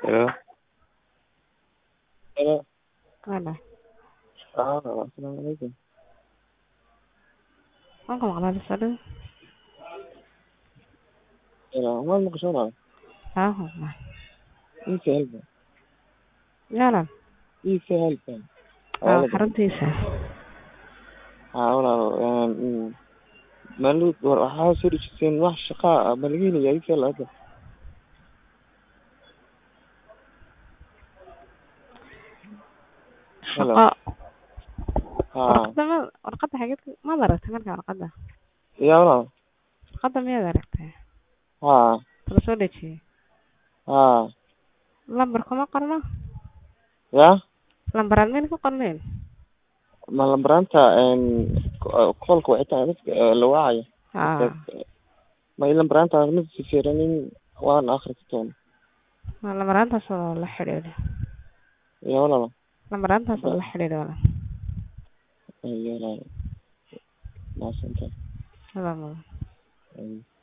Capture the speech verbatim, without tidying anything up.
Hello. Hello. Halo, Ah, Assalamualaikum. waan ku maqlaa bisadho. Hello, waan maqashanaa. Haa maqlaa. Ii sahal. Yaalan. Ii sahal. Haa Awalada. xaruntiisa. Ah, walaalo. Een malu war waxa soo dhigteen wax shaqa ah malagina ii sahal hada. Hello. Shaqo. Ah, Warqadda ma warqadda xageed ma aragtay markaa warqadda. yaa walaal. Warqadda miyaad aragtay? Ah, Kala soo dhejiyay. ah. Lambar kuma qorno. Yaa? Lambaraan meel ku qorneen. Ma lambaranta een qolka wixii taa dadka la wacay. Haa. Ma lambaranta mid si fiiranin waan akhristoon. Ma lambarantaas oo la xiriiro. Yaa walaal. Lambarantaas oo la xiriiro. Yaa walaal. Ma santa. Salaam. Ay.